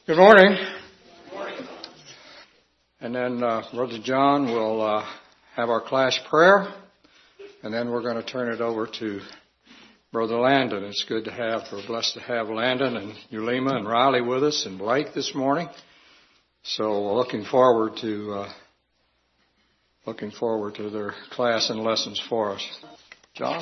Good morning. And then Brother John will have our class prayer, and then we're going to turn it over to Brother Landon. It's good to have, we're blessed to have Landon and Ulema and Riley with us and Blake this morning. So we're looking forward to their class and lessons for us. John?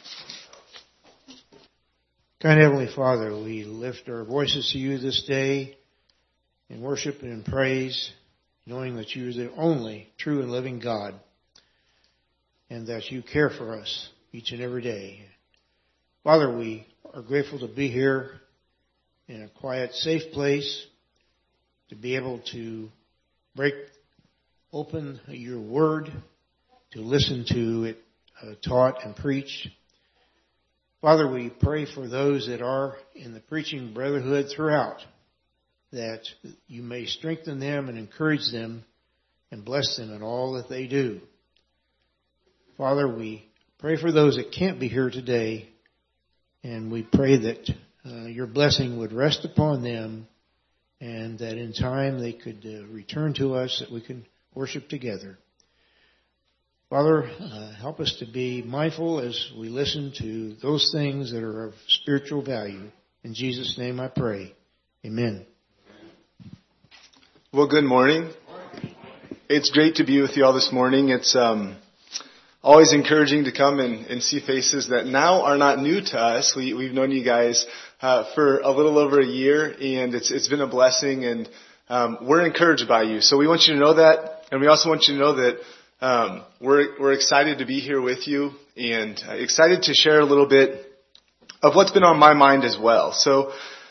Kind Heavenly Father, we lift our voices to you this day in worship and in praise, knowing that you are the only true and living God, and that you care for us each and every day. Father, we are grateful to be here in a quiet, safe place, to be able to break open your word, to listen to it taught and preached. Father, we pray for those that are in the preaching brotherhood throughout, that you may strengthen them and encourage them and bless them in all that they do. Father, we pray for those that can't be here today, and we pray that your blessing would rest upon them, and that in time they could return to us, that we can worship together. Father, help us to be mindful as we listen to those things that are of spiritual value. In Jesus' name I pray. Amen. Well, good morning. It's great to be with you all this morning. It's always encouraging to come and see faces that now are not new to us. We've known you guys for a little over a year, and it's been a blessing, and we're encouraged by you. So we want you to know that, and we also want you to know that we're excited to be here with you, and excited to share a little bit of what's been on my mind as well. So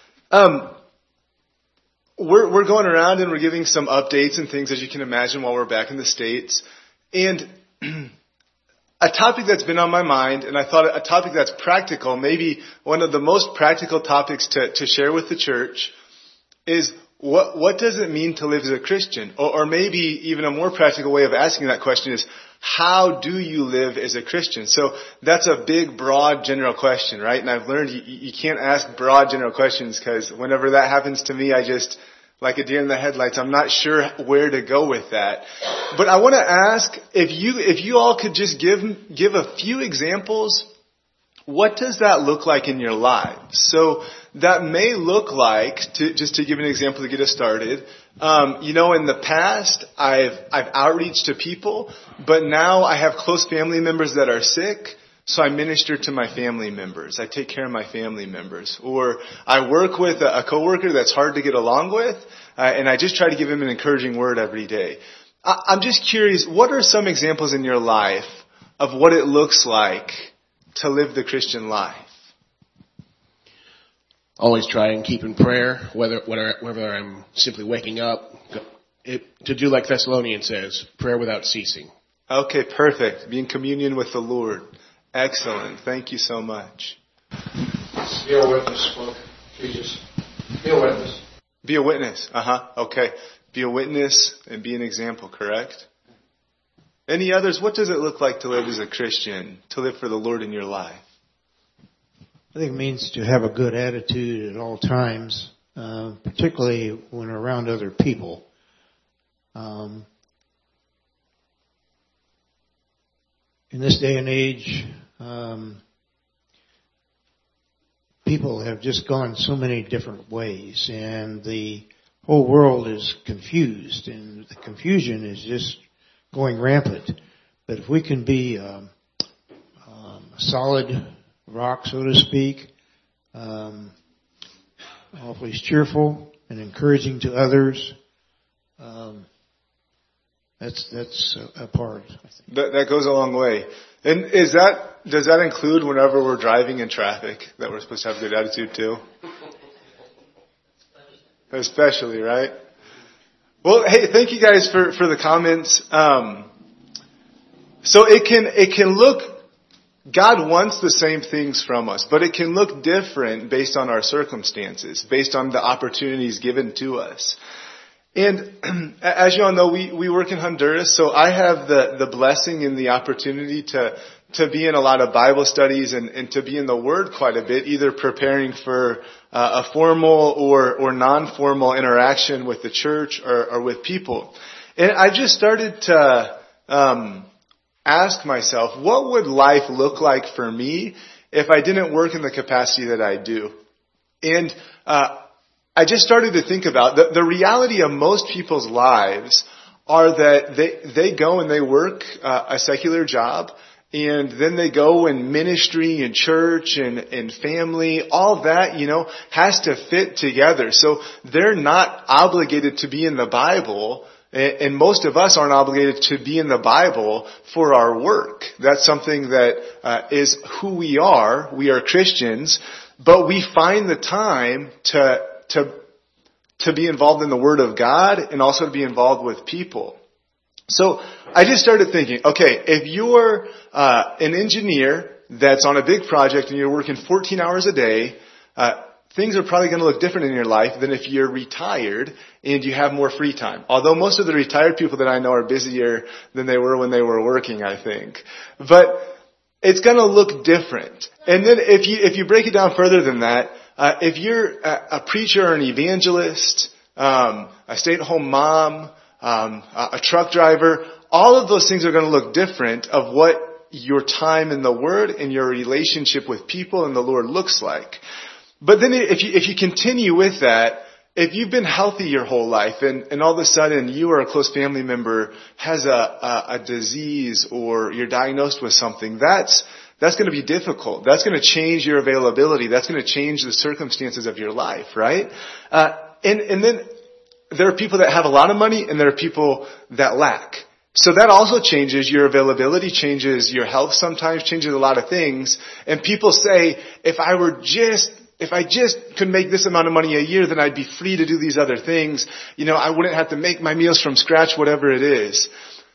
we're going around and we're giving some updates and things, as you can imagine, while we're back in the States. And a topic that's been on my mind, and I thought a topic that's practical, maybe one of the most practical topics to share with the church, is what does it mean to live as a Christian? Or maybe even a more practical way of asking that question is, how do you live as a Christian? So that's a big, broad, general question, right? And I've learned you can't ask broad, general questions, because whenever that happens to me, I just, like a deer in the headlights, I'm not sure where to go with that. But I want to ask if you all could just give a few examples. What does that look like in your lives? So that may look like, just to give an example to get us started, in the past, I've outreached to people, but now I have close family members that are sick, so I minister to my family members. I take care of my family members. Or I work with a coworker that's hard to get along with, and I just try to give him an encouraging word every day. I'm just curious, what are some examples in your life of what it looks like to live the Christian life? Always try and keep in prayer, whether I'm simply waking up, to do like Thessalonians says, prayer without ceasing. Okay, perfect. Be in communion with the Lord. Excellent. Thank you so much. Be a witness for Jesus. Be a witness. Be a witness. Okay. Be a witness and be an example, correct? Any others? What does it look like to live as a Christian, to live for the Lord in your life? I think it means to have a good attitude at all times, particularly when around other people. In this day and age, people have just gone so many different ways, and the whole world is confused, and the confusion is just going rampant. But if we can be a solid rock, so to speak, always cheerful and encouraging to others, that's a part, I think. That goes a long way. And does that include whenever we're driving in traffic, that we're supposed to have a good attitude too? Especially, right? Well, hey, thank you guys for the comments. So it can look, God wants the same things from us, but it can look different based on our circumstances, based on the opportunities given to us. And as you all know, we work in Honduras, so I have the blessing and the opportunity to be in a lot of Bible studies and to be in the Word quite a bit, either preparing for a formal or non-formal interaction with the church or with people. And I just started to ask myself, what would life look like for me if I didn't work in the capacity that I do? And I just started to think about the reality of most people's lives are that they go and they work a secular job, and then they go in ministry and church and family. All that, has to fit together. So they're not obligated to be in the Bible, and most of us aren't obligated to be in the Bible for our work. That's something that is who we are. We are Christians, but we find the time to be involved in the Word of God and also to be involved with people. So I just started thinking, okay, if you're an engineer that's on a big project and you're working 14 hours a day, things are probably going to look different in your life than if you're retired and you have more free time. Although most of the retired people that I know are busier than they were when they were working, I think. But it's going to look different. And then if you break it down further than that, if you're a preacher or an evangelist, a stay-at-home mom, a truck driver, all of those things are going to look different of what your time in the Word and your relationship with people and the Lord looks like. But then if you continue with that, if you've been healthy your whole life and all of a sudden you or a close family member has a disease or you're diagnosed with something, that's going to be difficult. That's going to change your availability. That's going to change the circumstances of your life, right? And then there are people that have a lot of money and there are people that lack. So that also changes your availability, changes your health sometimes, changes a lot of things. And people say, if I just could make this amount of money a year, then I'd be free to do these other things. I wouldn't have to make my meals from scratch, whatever it is.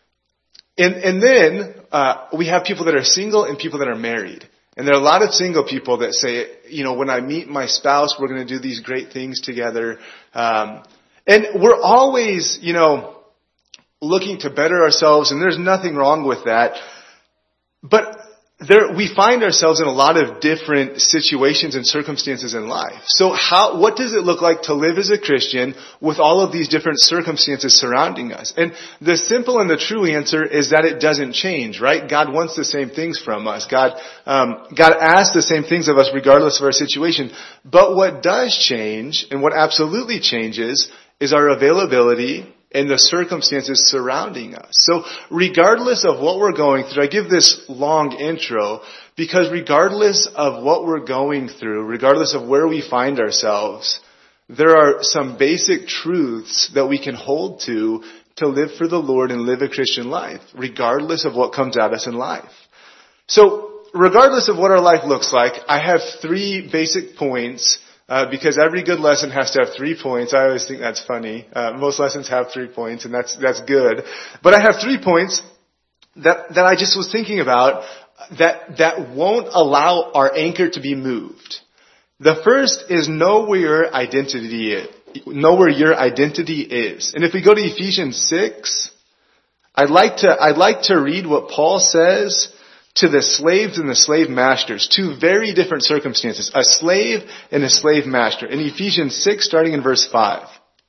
And then we have people that are single and people that are married. And there are a lot of single people that say, when I meet my spouse, we're going to do these great things together. And we're always, looking to better ourselves, and there's nothing wrong with that. But we find ourselves in a lot of different situations and circumstances in life. So what does it look like to live as a Christian with all of these different circumstances surrounding us? And the simple and the true answer is that it doesn't change, right? God wants the same things from us. God asks the same things of us regardless of our situation. But what does change, and what absolutely changes, is our availability and the circumstances surrounding us. So regardless of what we're going through, I give this long intro because regardless of what we're going through, regardless of where we find ourselves, there are some basic truths that we can hold to live for the Lord and live a Christian life, regardless of what comes at us in life. So regardless of what our life looks like, I have 3 basic points. Because every good lesson has to have 3 points. I always think that's funny. Most lessons have 3 points, and that's good. But I have 3 points that I just was thinking about that won't allow our anchor to be moved. The first is know where your identity is. Know where your identity is. And if we go to Ephesians 6, I'd like to read what Paul says to the slaves and the slave masters, 2 very different circumstances, a slave and a slave master. In Ephesians 6, starting in verse 5.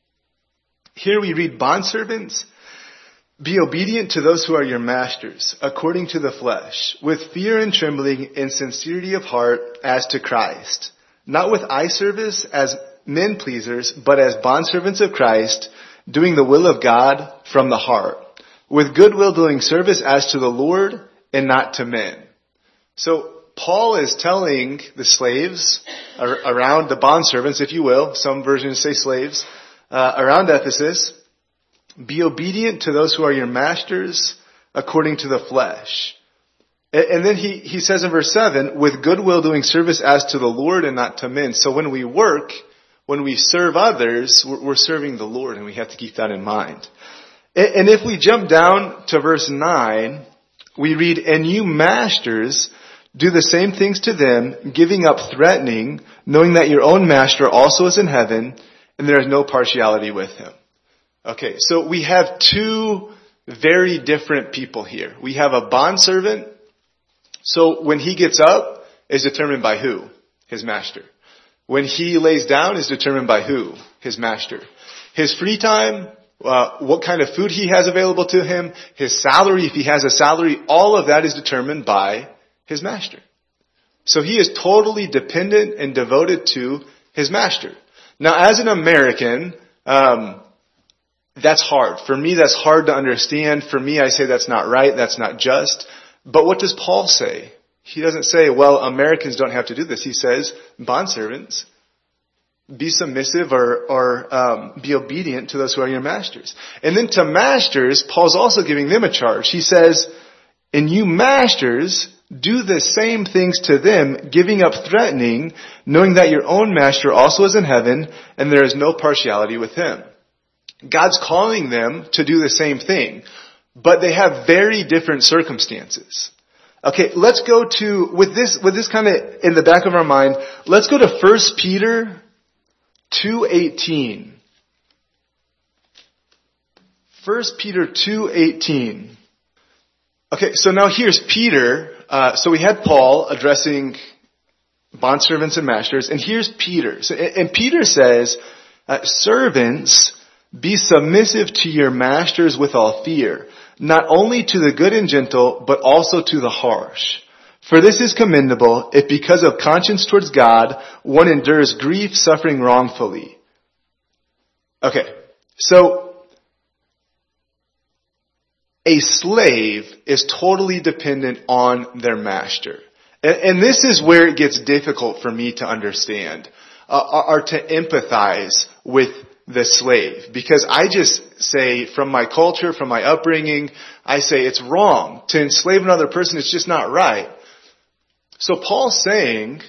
Here we read, "Bondservants, be obedient to those who are your masters, according to the flesh, with fear and trembling and sincerity of heart as to Christ, not with eye service as men pleasers, but as bondservants of Christ, doing the will of God from the heart, with goodwill doing service as to the Lord and not to men." So Paul is telling the slaves around, the bondservants, if you will, some versions say slaves, around Ephesus, be obedient to those who are your masters according to the flesh. And then he says in verse 7, with goodwill doing service as to the Lord and not to men. So when we work, when we serve others, we're serving the Lord, and we have to keep that in mind. And if we jump down to verse 9, we read, "And you masters, do the same things to them, giving up threatening, knowing that your own master also is in heaven, and there is no partiality with him." Okay, so we have 2 very different people here. We have a bondservant. So when he gets up, is determined by who? His master. when he lays down is determined by who? His master. His free time, what kind of food he has available to him, his salary, if he has a salary, all of that is determined by his master. So he is totally dependent and devoted to his master. Now, as an American, that's hard. For me, that's hard to understand. For me, I say that's not right, that's not just. But what does Paul say? He doesn't say, well, Americans don't have to do this. He says, bondservants, be submissive or be obedient to those who are your masters. And then to masters, Paul's also giving them a charge. He says, and you masters, do the same things to them, giving up threatening, knowing that your own master also is in heaven, and there is no partiality with him. God's calling them to do the same thing, but they have very different circumstances. Okay, let's go to, with this kind of in the back of our mind, let's go to 1 Peter 2:18. 1 Peter 2:18. Okay, so now here's Peter. So we had Paul addressing bondservants and masters, and here's Peter. And Peter says, servants, be submissive to your masters with all fear, not only to the good and gentle, but also to the harsh. For this is commendable, if because of conscience towards God, one endures grief, suffering wrongfully. Okay, so a slave is totally dependent on their master. And this is where it gets difficult for me to understand, or to empathize with the slave. Because I just say, from my culture, from my upbringing, I say it's wrong. To enslave another person, it's just not right. So Paul's saying,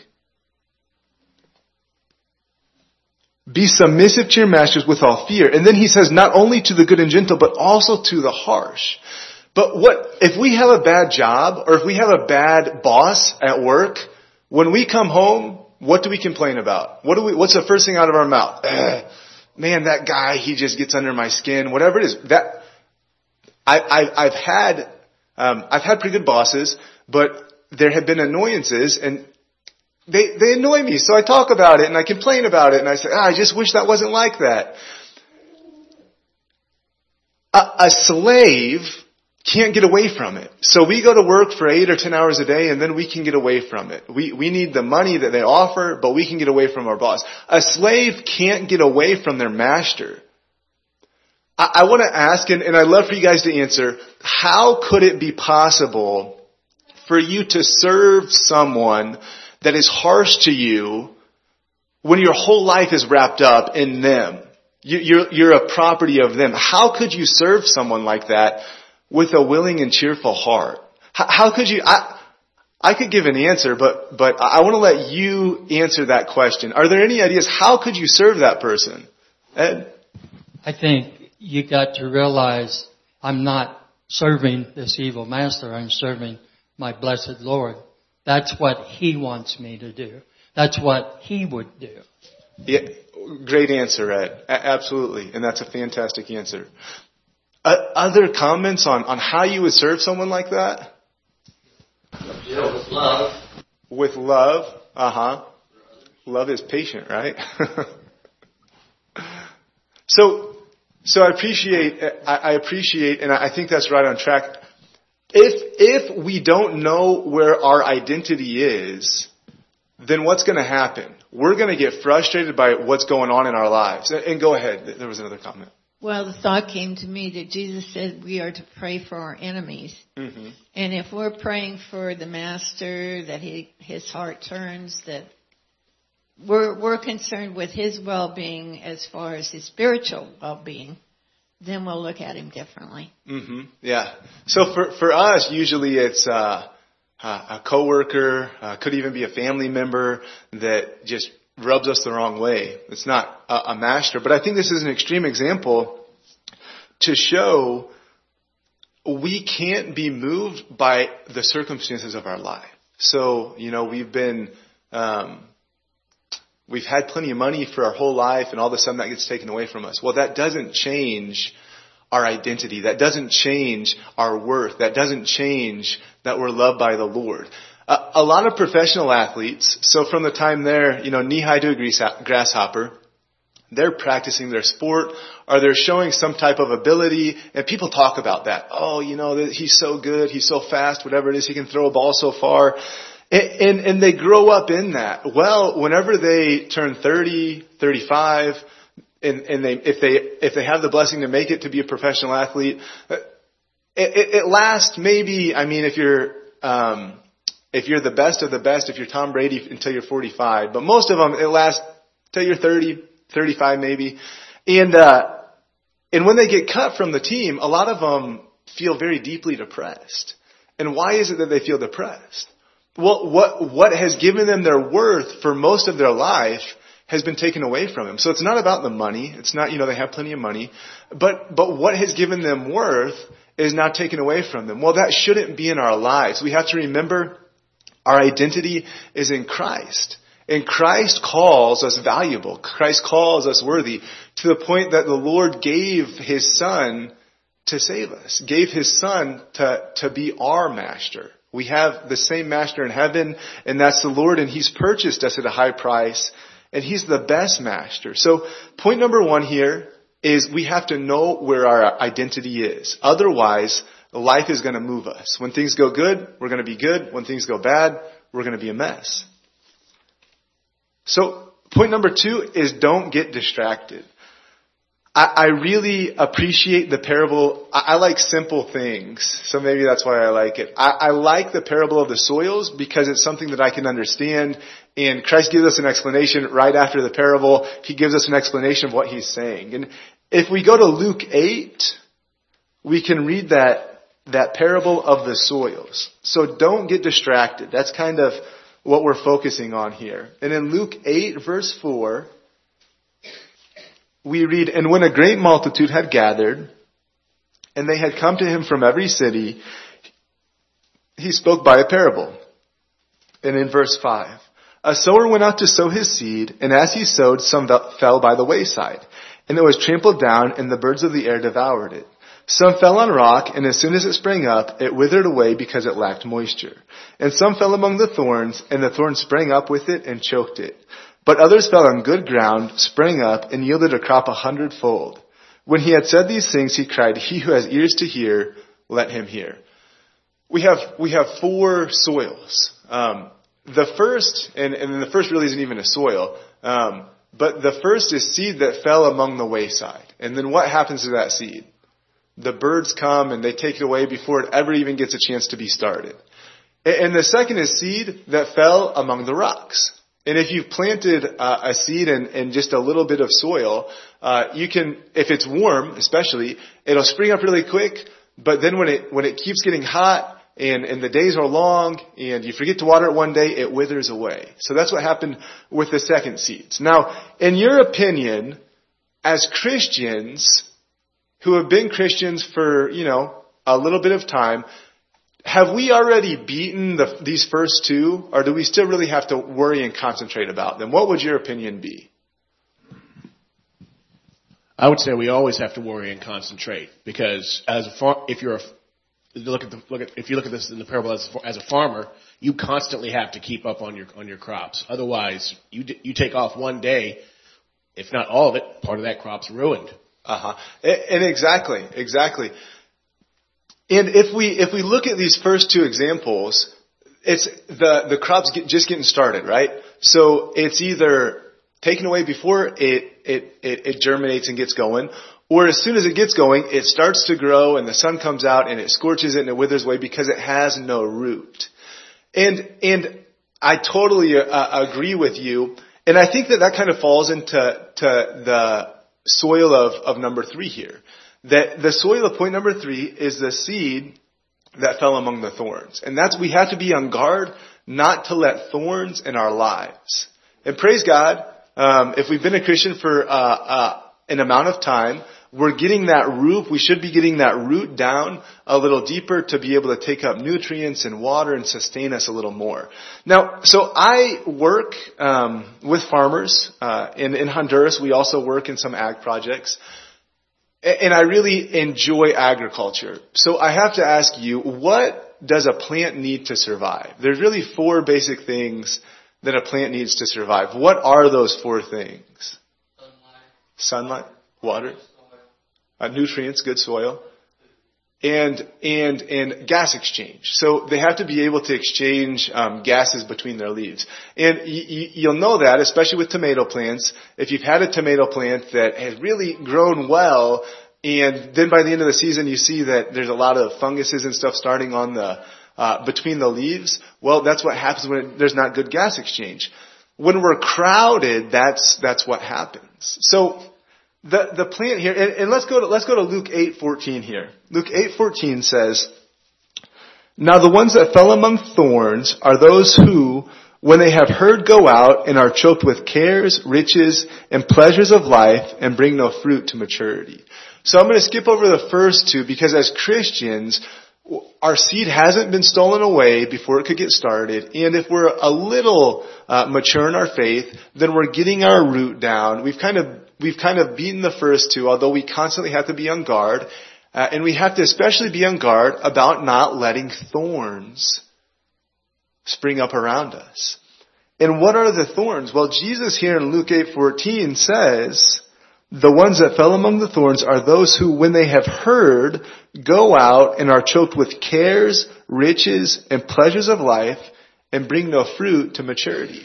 be submissive to your masters with all fear. And then he says, not only to the good and gentle, but also to the harsh. But if we have a bad job, or if we have a bad boss at work, when we come home, what do we complain about? What's the first thing out of our mouth? Man, that guy, he just gets under my skin, whatever it is. I've had pretty good bosses, but there have been annoyances, and they annoy me. So I talk about it and I complain about it, and I say, I just wish that wasn't like that. A slave can't get away from it. So we go to work for 8 or 10 hours a day, and then we can get away from it. We need the money that they offer, but we can get away from our boss. A slave can't get away from their master. I want to ask, and I'd love for you guys to answer, how could it be possible for you to serve someone that is harsh to you when your whole life is wrapped up in them? You're a property of them. How could you serve someone like that with a willing and cheerful heart? How could you? I could give an answer, but I want to let you answer that question. Are there any ideas? How could you serve that person? Ed? I think you got to realize I'm not serving this evil master. I'm serving my blessed Lord. That's what He wants me to do. That's what He would do. Yeah, great answer, Ed. Absolutely. And that's a fantastic answer. Other comments on how you would serve someone like that? Yeah, with love. With love. Uh-huh. Love is patient, right? So I appreciate, and I think that's right on track. If we don't know where our identity is, then what's going to happen? We're going to get frustrated by what's going on in our lives. And go ahead. There was another comment. Well, the thought came to me that Jesus said we are to pray for our enemies. Mm-hmm. And if we're praying for the master, that his heart turns, that we're concerned with his well-being as far as his spiritual well-being, then we'll look at him differently. Mm-hmm. Yeah. So for us, usually it's a coworker, could even be a family member that just rubs us the wrong way. It's not a master. But I think this is an extreme example to show we can't be moved by the circumstances of our life. So, we've had plenty of money for our whole life, and all of a sudden that gets taken away from us. Well, that doesn't change our identity. That doesn't change our worth. That doesn't change that we're loved by the Lord. A lot of professional athletes, so from the time they're, knee-high to a grasshopper, they're practicing their sport, or they're showing some type of ability, and people talk about that. Oh, he's so good, he's so fast, whatever it is, he can throw a ball so far. And they grow up in that. Well, whenever they turn 30, 35, and if they have the blessing to make it to be a professional athlete, it lasts maybe, if you're the best of the best, if you're Tom Brady, until you're 45. But most of them, it lasts till you're 30, 35 maybe. And when they get cut from the team, a lot of them feel very deeply depressed. And why is it that they feel depressed? Well, what has given them their worth for most of their life has been taken away from them. So it's not about the money. It's not, they have plenty of money. But what has given them worth is now taken away from them. Well, that shouldn't be in our lives. We have to remember our identity is in Christ. And Christ calls us valuable. Christ calls us worthy, to the point that the Lord gave His Son to save us, gave His Son to be our master. We have the same master in heaven, and that's the Lord, and He's purchased us at a high price, and He's the best master. So point number 1 here is we have to know where our identity is. Otherwise, life is going to move us. When things go good, we're going to be good. When things go bad, we're going to be a mess. So point number 2 is don't get distracted. I really appreciate the parable. I like simple things, so maybe that's why I like it. I like the parable of the soils because it's something that I can understand, and Christ gives us an explanation right after the parable. He gives us an explanation of what He's saying. And if we go to Luke 8, we can read that parable of the soils. So don't get distracted. That's kind of what we're focusing on here. And in Luke 8, verse 4, we read, "And when a great multitude had gathered, and they had come to Him from every city, He spoke by a parable." And in verse 5, "A sower went out to sow his seed, and as he sowed, some fell by the wayside, and it was trampled down, and the birds of the air devoured it. Some fell on rock, and as soon as it sprang up, it withered away because it lacked moisture. And some fell among the thorns, and the thorns sprang up with it and choked it. But others fell on good ground, sprang up, and yielded a crop 100-fold. When He had said these things, He cried, 'He who has ears to hear, let him hear.'" We have 4 soils. The first, and the first really isn't even a soil, but the first is seed that fell among the wayside. And then what happens to that seed? The birds come and they take it away before it ever even gets a chance to be started. And the second is seed that fell among the rocks. And if you've planted a seed in just a little bit of soil, you can, if it's warm especially, it'll spring up really quick, but then when it keeps getting hot and the days are long and you forget to water it one day, it withers away. So that's what happened with the second seeds. Now, in your opinion, as Christians who have been Christians for, a little bit of time, have we already beaten these first 2, or do we still really have to worry and concentrate about them? What would your opinion be? I would say we always have to worry and concentrate, because if you look at this in the parable as a farmer, you constantly have to keep up on your crops. Otherwise, you take off one day, if not all of it, part of that crop's ruined. And exactly. And if we look at these first 2 examples, it's the crop's just getting started, right? So it's either taken away before it germinates and gets going, or as soon as it gets going, it starts to grow and the sun comes out and it scorches it and it withers away because it has no root. And I totally agree with you. And I think that kind of falls into the soil of number 3 here. That the soil of point number 3 is the seed that fell among the thorns. And we have to be on guard not to let thorns in our lives. And praise God, if we've been a Christian for an amount of time, we're getting that root, we should be getting that root down a little deeper to be able to take up nutrients and water and sustain us a little more. Now, so I work with farmers. In Honduras, we also work in some ag projects. And I really enjoy agriculture. So I have to ask you, what does a plant need to survive? There's really 4 basic things that a plant needs to survive. What are those 4 things? Sunlight, water, nutrients, good soil, and gas exchange. So they have to be able to exchange gases between their leaves. And you'll know that, especially with tomato plants. If you've had a tomato plant that has really grown well, and then by the end of the season you see that there's a lot of funguses and stuff starting on the between the leaves, well, that's what happens when there's not good gas exchange. When we're crowded, that's what happens. So the plant here, and let's go to Luke 8:14 here. Luke 8:14 says, "Now the ones that fell among thorns are those who, when they have heard, go out and are choked with cares, riches, and pleasures of life, and bring no fruit to maturity." So I'm going to skip over the first 2 because as Christians, our seed hasn't been stolen away before it could get started. And if we're a little mature in our faith, then we're getting our root down. We've kind of beaten the first 2, although we constantly have to be on guard. And we have to especially be on guard about not letting thorns spring up around us. And what are the thorns? Well, Jesus here in Luke 8:14 says, "The ones that fell among the thorns are those who, when they have heard, go out and are choked with cares, riches, and pleasures of life, and bring no fruit to maturity."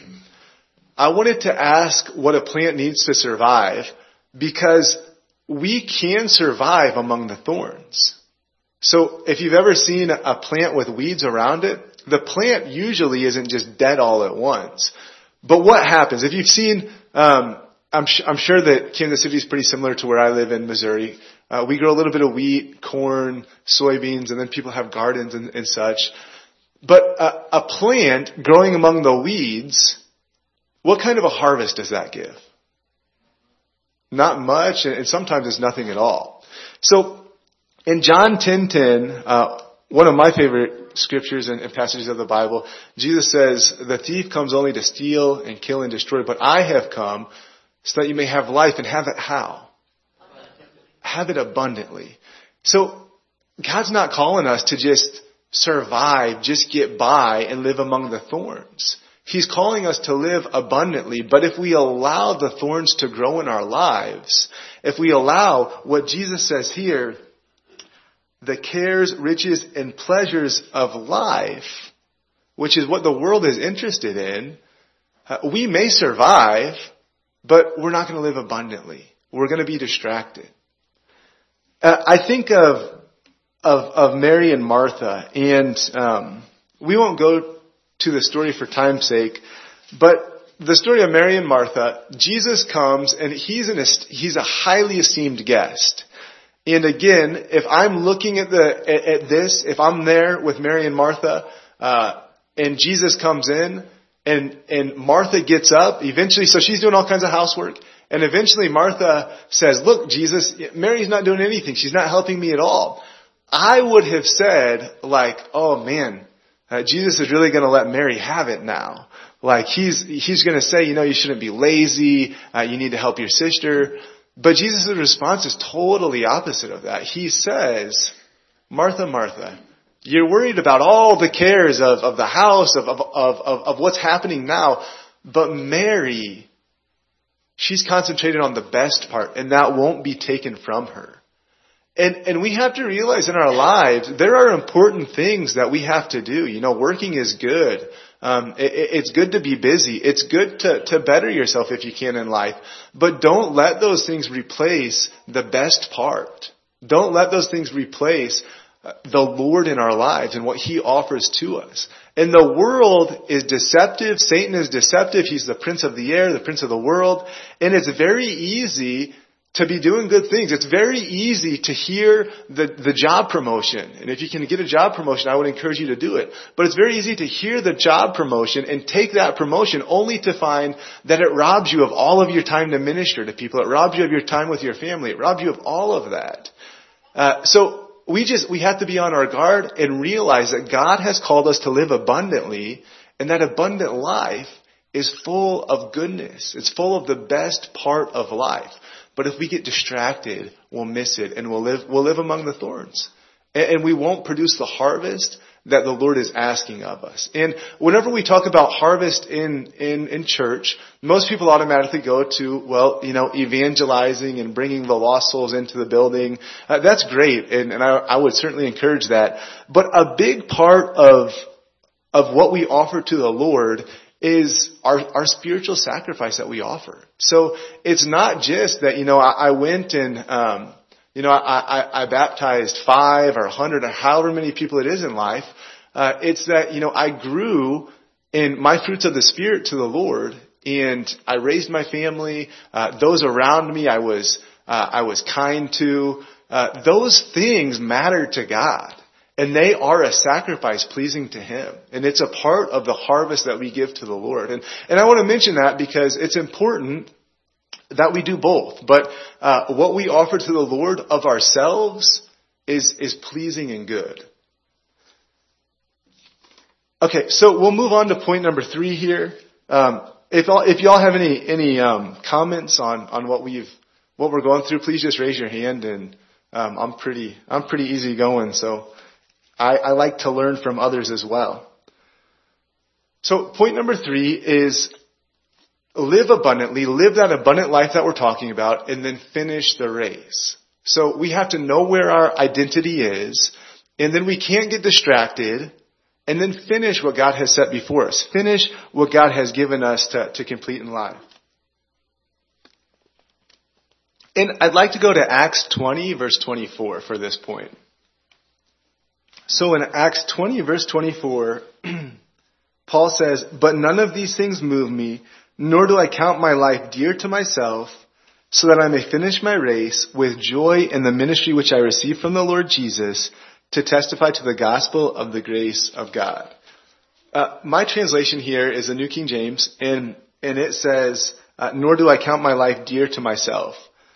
I wanted to ask what a plant needs to survive, because we can survive among the thorns. So if you've ever seen a plant with weeds around it, the plant usually isn't just dead all at once. But what happens? If you've seen, I'm sure that Kansas City is pretty similar to where I live in Missouri. We grow a little bit of wheat, corn, soybeans, and then people have gardens and such. But a plant growing among the weeds, what kind of a harvest does that give? Not much, and sometimes it's nothing at all. So in John 10:10, one of my favorite scriptures and passages of the Bible, Jesus says, "The thief comes only to steal and kill and destroy, but I have come so that you may have life and have it how? Have it abundantly." So God's not calling us to just survive, just get by and live among the thorns. He's calling us to live abundantly. But if we allow the thorns to grow in our lives, if we allow what Jesus says here, the cares, riches, and pleasures of life, which is what the world is interested in, we may survive, but we're not going to live abundantly. We're going to be distracted. I think of Mary and Martha, and we won't go to the story for time's sake, but the story of Mary and Martha, Jesus comes and he's a highly esteemed guest. And again, if I'm looking at this, if I'm there with Mary and Martha, and Jesus comes in, and Martha gets up eventually, so she's doing all kinds of housework, and eventually Martha says, "Look, Jesus, Mary's not doing anything. She's not helping me at all." I would have said, like, "Oh man, Jesus is really going to let Mary have it now." Like he's going to say, you shouldn't be lazy. You need to help your sister. But Jesus' response is totally opposite of that. He says, "Martha, Martha, you're worried about all the cares of the house, of what's happening now. But Mary, she's concentrated on the best part, and that won't be taken from her." And we have to realize in our lives, there are important things that we have to do. Working is good. It's good to be busy. It's good to better yourself if you can in life. But don't let those things replace the best part. Don't let those things replace the Lord in our lives and what He offers to us. And the world is deceptive. Satan is deceptive. He's the prince of the air, the prince of the world. And it's very easy to be doing good things. It's very easy to hear the job promotion. And if you can get a job promotion, I would encourage you to do it. But it's very easy to hear the job promotion and take that promotion only to find that it robs you of all of your time to minister to people. It robs you of your time with your family. It robs you of all of that. So we have to be on our guard and realize that God has called us to live abundantly, and that abundant life is full of goodness. It's full of the best part of life. But if we get distracted, we'll miss it, and we'll live among the thorns. And we won't produce the harvest that the Lord is asking of us. And whenever we talk about harvest in church, most people automatically go to, well, evangelizing and bringing the lost souls into the building. That's great, and I would certainly encourage that. But a big part of what we offer to the Lord is our spiritual sacrifice that we offer. So it's not just that, I went and, I baptized 5 or 100 or however many people it is in life. It's that, I grew in my fruits of the Spirit to the Lord, and I raised my family. Those around me, I was kind to. Those things matter to God, and they are a sacrifice pleasing to Him. And it's a part of the harvest that we give to the Lord. And I want to mention that because it's important that we do both. But what we offer to the Lord of ourselves is pleasing and good. Okay, so we'll move on to point number 3 here. If y'all have any comments on what we're going through, please just raise your hand. And I'm pretty easygoing, so I like to learn from others as well. So point number 3 is live abundantly, live that abundant life that we're talking about, and then finish the race. So we have to know where our identity is, and then we can't get distracted, and then finish what God has set before us. Finish what God has given us to complete in life. And I'd like to go to Acts 20, verse 24 for this point. So in Acts 20, verse 24, Paul says, "But none of these things move me, nor do I count my life dear to myself, so that I may finish my race with joy in the ministry which I received from the Lord Jesus, to testify to the gospel of the grace of God." My translation here is the New King James, and it says, "Nor do I count my life dear to myself."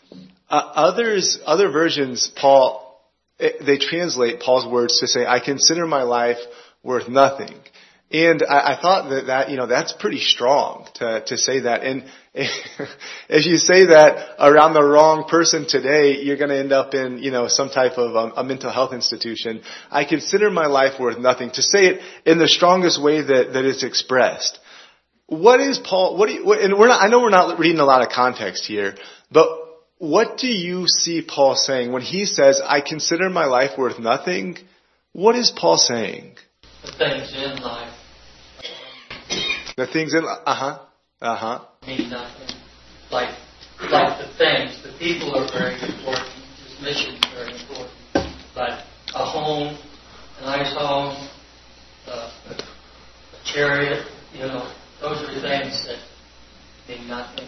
Other versions, they translate Paul's words to say, "I consider my life worth nothing." And I thought that's pretty strong to say that. And if you say that around the wrong person today, you're going to end up in, some type of a mental health institution. I consider my life worth nothing. To say it in the strongest way that it's expressed. What is Paul, and I know we're not reading a lot of context here, but what do you see Paul saying when he says, "I consider my life worth nothing"? What is Paul saying? The things in life. The things in, Mean nothing. Like the things, the people are very important. His mission is very important. But a home, a nice home, a chariot, those are things that mean nothing.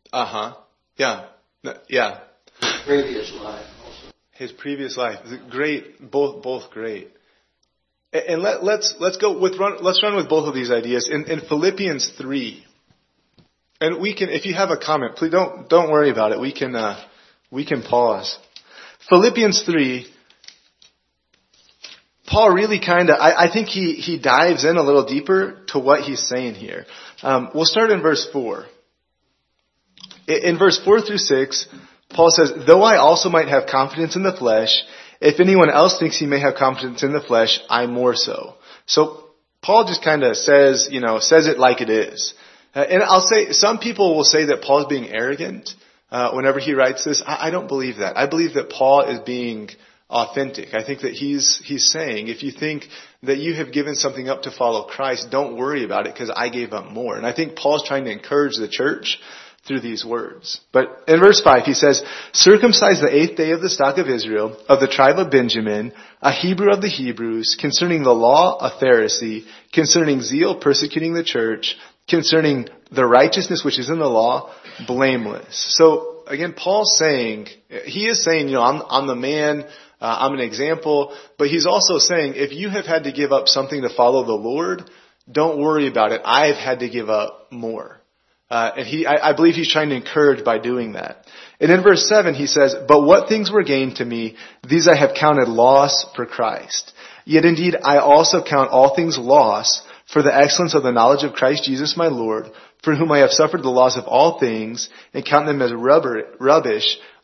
Yeah. His previous life also. His previous life, great, both great. And let's run with both of these ideas in Philippians 3. And we can, if you have a comment, please don't worry about it. We can pause. Philippians 3. Paul really I think he dives in a little deeper to what he's saying here. We'll start in verse 4. In verse 4 through 6, Paul says, "Though I also might have confidence in the flesh, if anyone else thinks he may have confidence in the flesh, I more so." So Paul just kind of says it like it is. And I'll say, some people will say that Paul's being arrogant whenever he writes this. I don't believe that. I believe that Paul is being authentic. I think that he's saying, if you think that you have given something up to follow Christ, don't worry about it because I gave up more. And I think Paul's trying to encourage the church through these words. But in verse 5, he says, "Circumcised the 8th day of the stock of Israel, of the tribe of Benjamin, a Hebrew of the Hebrews, concerning the law, a Pharisee, concerning zeal, persecuting the church, concerning the righteousness which is in the law, blameless." So again, Paul's saying, he is saying, I'm the man, I'm an example, but he's also saying, if you have had to give up something to follow the Lord, don't worry about it. I've had to give up more. And I believe he's trying to encourage by doing that. And in verse 7 he says, "But what things were gained to me, these I have counted loss for Christ. Yet indeed I also count all things loss for the excellence of the knowledge of Christ Jesus my Lord, for whom I have suffered the loss of all things, and count them as rubbish,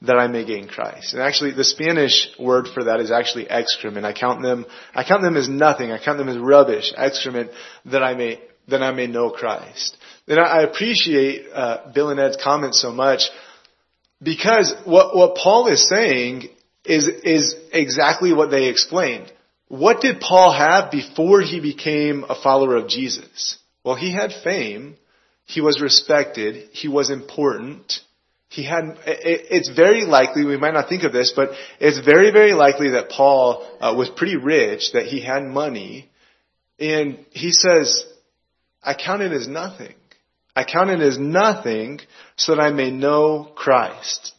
that I may gain Christ. And actually, the Spanish word for that is actually excrement. I count them as nothing. I count them as rubbish, excrement, that I may know Christ. And I appreciate Bill and Ed's comments so much, because what Paul is saying is exactly what they explained. What did Paul have before he became a follower of Jesus? Well, he had fame. He was respected. He was important. It's very likely, we might not think of this, but it's very, very likely that Paul was pretty rich, that he had money. And he says, I count it as nothing. I count it as nothing so that I may know Christ.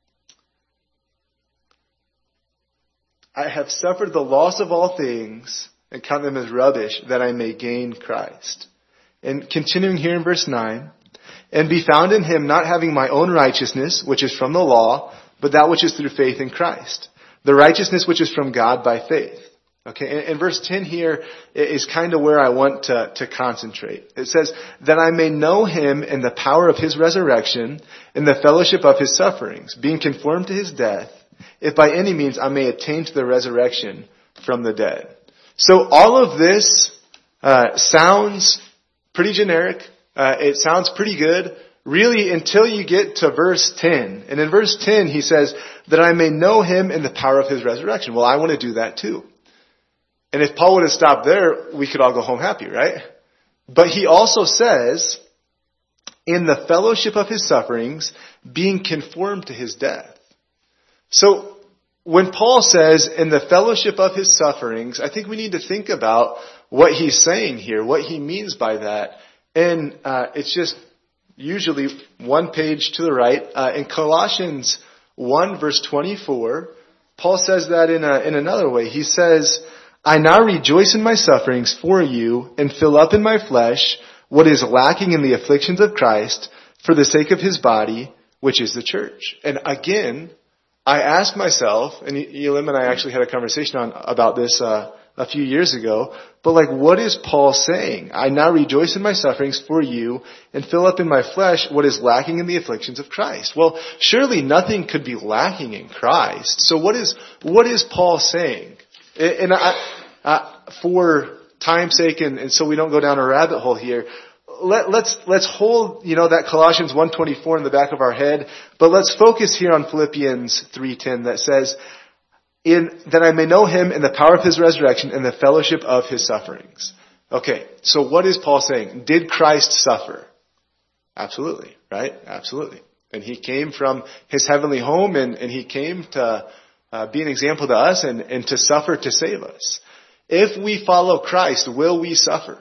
I have suffered the loss of all things and count them as rubbish that I may gain Christ. And continuing here in verse 9, and be found in him, not having my own righteousness, which is from the law, but that which is through faith in Christ. The righteousness which is from God by faith. Okay, and verse 10 here is kind of where I want to concentrate. It says, that I may know him in the power of his resurrection, in the fellowship of his sufferings, being conformed to his death, if by any means I may attain to the resurrection from the dead. So all of this sounds pretty generic. It sounds pretty good, really, until you get to verse 10. And in verse 10, he says, that I may know him in the power of his resurrection. Well, I want to do that too. And if Paul would have stopped there, we could all go home happy, right? But he also says, in the fellowship of his sufferings, being conformed to his death. So when Paul says, in the fellowship of his sufferings, I think we need to think about what he's saying here, what he means by that. And it's just usually one page to the right. In Colossians 1 verse 24, Paul says that in another way. He says, I now rejoice in my sufferings for you and fill up in my flesh what is lacking in the afflictions of Christ for the sake of his body, which is the church. And again, I ask myself, and Elim and I actually had a conversation about this a few years ago, but what is Paul saying? I now rejoice in my sufferings for you and fill up in my flesh what is lacking in the afflictions of Christ. Well, surely nothing could be lacking in Christ. So what is Paul saying? And for time's sake, and so we don't go down a rabbit hole here, let's hold that Colossians 1:24 in the back of our head, but let's focus here on Philippians 3:10 that says, that I may know him in the power of his resurrection and the fellowship of his sufferings. Okay, so what is Paul saying? Did Christ suffer? Absolutely, right? Absolutely. And he came from his heavenly home, and he came to be an example to us and to suffer to save us. If we follow Christ, will we suffer?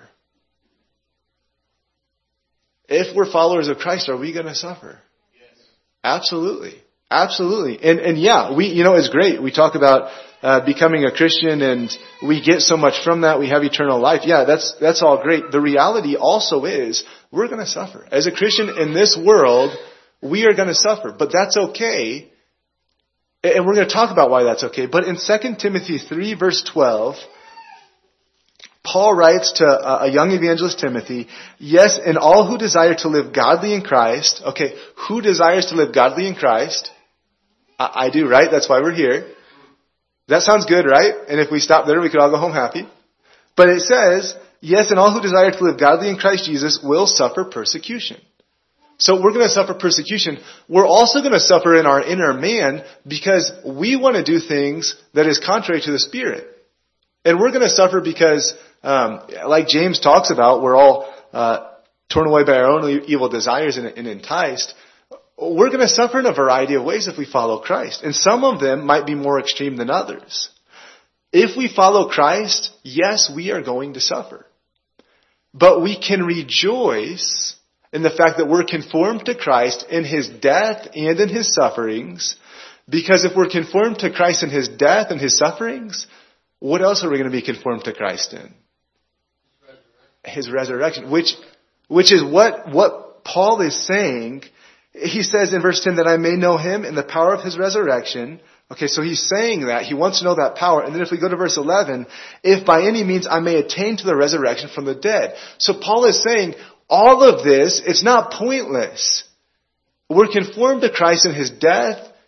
If we're followers of Christ, are we going to suffer? Yes. Absolutely. Absolutely. And yeah, it's great. We talk about becoming a Christian and we get so much from that. We have eternal life. Yeah, that's all great. The reality also is we're going to suffer. As a Christian in this world, we are going to suffer, but that's okay. And we're going to talk about why that's okay. But in 2 Timothy 3 verse 12, Paul writes to a young evangelist Timothy, yes, and all who desire to live godly in Christ. Okay, who desires to live godly in Christ? I do, right? That's why we're here. That sounds good, right? And if we stop there, we could all go home happy. But it says, yes, and all who desire to live godly in Christ Jesus will suffer persecution. So we're going to suffer persecution. We're also going to suffer in our inner man because we want to do things that is contrary to the Spirit. And we're going to suffer because, like James talks about, we're all torn away by our own evil desires and enticed. We're going to suffer in a variety of ways if we follow Christ. And some of them might be more extreme than others. If we follow Christ, yes, we are going to suffer. But we can rejoice in the fact that we're conformed to Christ in his death and in his sufferings. Because if we're conformed to Christ in his death and his sufferings, what else are we going to be conformed to Christ in? His resurrection. Which is what Paul is saying. He says in verse 10 that I may know him in the power of his resurrection. Okay, so he's saying that. He wants to know that power. And then if we go to verse 11, if by any means I may attain to the resurrection from the dead. So Paul is saying all of this, it's not pointless. We're conformed to Christ in his death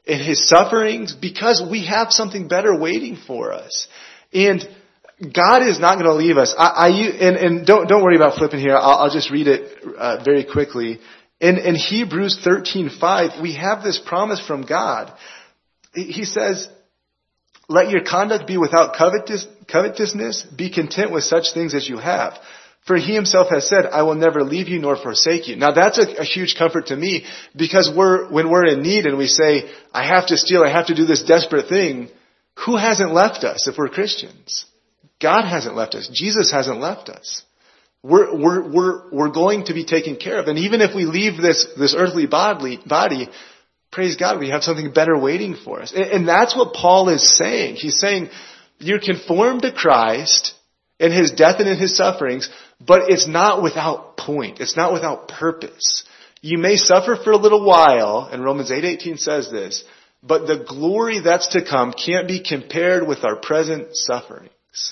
in His sufferings because we have something better waiting for us. And God is not going to leave us. And don't worry about flipping here. I'll just read it very quickly. In Hebrews 13:5, we have this promise from God. He says, "Let your conduct be without covetousness. Be content with such things as you have. For He Himself has said, I will never leave you nor forsake you." Now that's a huge comfort to me, because when we're in need and we say, I have to steal, I have to do this desperate thing, who hasn't left us if we're Christians? God hasn't left us. Jesus hasn't left us. We're going to be taken care of. And even if we leave this earthly body, praise God, we have something better waiting for us. And that's what Paul is saying. He's saying, you're conformed to Christ in His death and in His sufferings, but it's not without point. It's not without purpose. You may suffer for a little while, and Romans 8:18 says this, but the glory that's to come can't be compared with our present sufferings.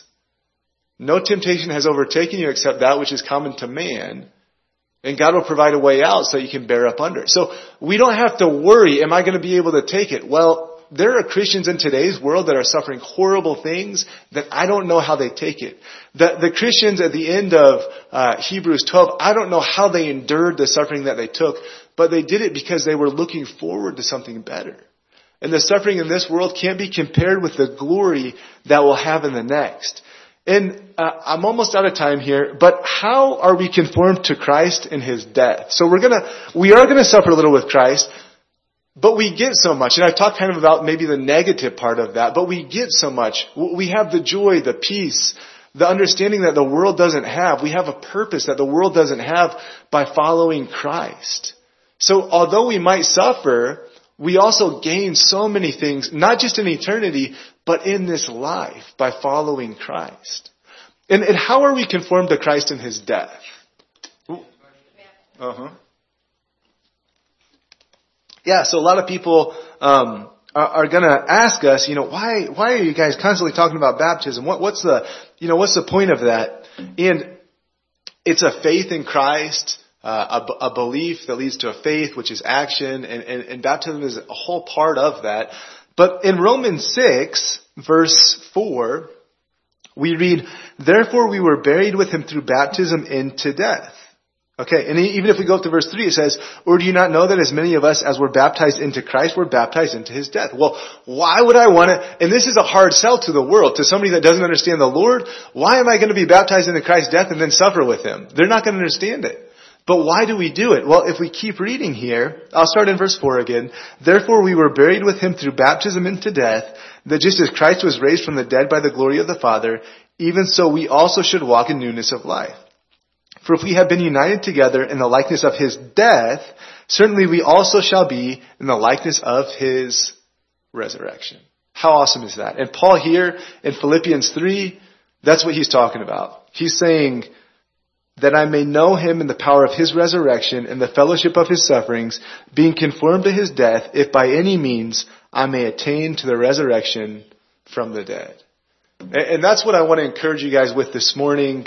No temptation has overtaken you except that which is common to man, and God will provide a way out so you can bear up under it. So we don't have to worry, am I going to be able to take it? Well, there are Christians in today's world that are suffering horrible things that I don't know how they take it. The Christians at the end of Hebrews 12, I don't know how they endured the suffering that they took, but they did it because they were looking forward to something better. And the suffering in this world can't be compared with the glory that we'll have in the next. And I'm almost out of time here, but how are we conformed to Christ in His death? So we are gonna suffer a little with Christ, but we get so much. And I've talked kind of about maybe the negative part of that, but we get so much. We have the joy, the peace, the understanding that the world doesn't have. We have a purpose that the world doesn't have by following Christ. So although we might suffer, we also gain so many things, not just in eternity, but in this life by following Christ. And how are we conformed to Christ in His death? Yeah, so a lot of people are going to ask us, why are you guys constantly talking about baptism? What's the point of that? And it's a faith in Christ, a belief that leads to a faith, which is action, and baptism is a whole part of that. But in Romans 6, verse 4, we read, "Therefore we were buried with Him through baptism into death." Okay, and even if we go up to verse 3, it says, "Or do you not know that as many of us as were baptized into Christ were baptized into His death?" Well, why would I want to, and this is a hard sell to the world, to somebody that doesn't understand the Lord, why am I going to be baptized into Christ's death and then suffer with Him? They're not going to understand it. But why do we do it? Well, if we keep reading here, I'll start in verse 4 again. "Therefore we were buried with Him through baptism into death, that just as Christ was raised from the dead by the glory of the Father, even so we also should walk in newness of life. For if we have been united together in the likeness of His death, certainly we also shall be in the likeness of His resurrection." How awesome is that? And Paul here in Philippians 3, that's what he's talking about. He's saying, "That I may know Him in the power of His resurrection and the fellowship of His sufferings, being conformed to His death, if by any means I may attain to the resurrection from the dead." And that's what I want to encourage you guys with this morning.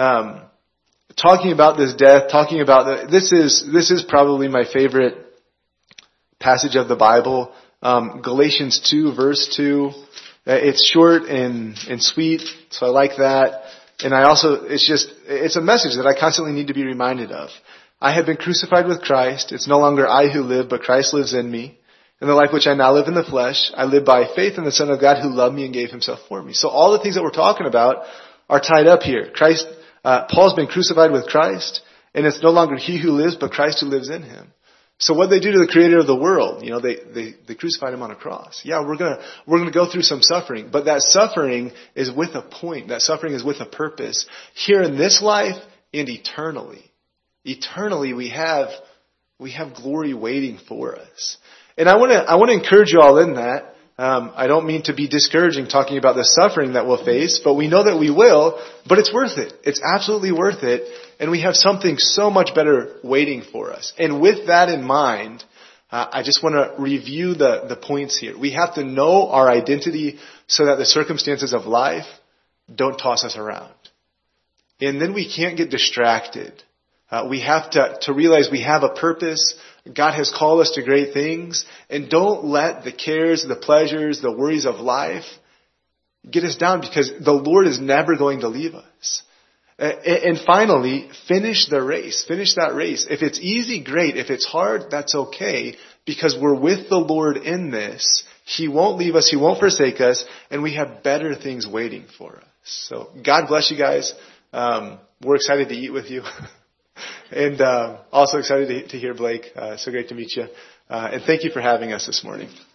Talking about this death, talking about this is probably my favorite passage of the Bible. Galatians 2, verse 2. It's short and sweet, so I like that. And it's a message that I constantly need to be reminded of. "I have been crucified with Christ. It's no longer I who live, but Christ lives in me. In the life which I now live in the flesh, I live by faith in the Son of God who loved me and gave Himself for me." So all the things that we're talking about are tied up here. Paul's been crucified with Christ, and it's no longer he who lives, but Christ who lives in him. So what they do to the Creator of the world, they crucified Him on a cross. Yeah, we're gonna go through some suffering, but that suffering is with a point. That suffering is with a purpose. Here in this life and eternally. Eternally we have glory waiting for us. And I want to encourage you all in that. I don't mean to be discouraging talking about the suffering that we'll face, but we know that we will, but it's worth it. It's absolutely worth it. And we have something so much better waiting for us. And with that in mind, I just want to review the points here. We have to know our identity so that the circumstances of life don't toss us around. And then we can't get distracted. We have to realize we have a purpose. God has called us to great things. And don't let the cares, the pleasures, the worries of life get us down, because the Lord is never going to leave us. And finally, finish the race. Finish that race. If it's easy, great. If it's hard, that's okay, because we're with the Lord in this. He won't leave us. He won't forsake us. And we have better things waiting for us. So God bless you guys. We're excited to eat with you. And also excited to hear Blake. So great to meet you. And thank you for having us this morning.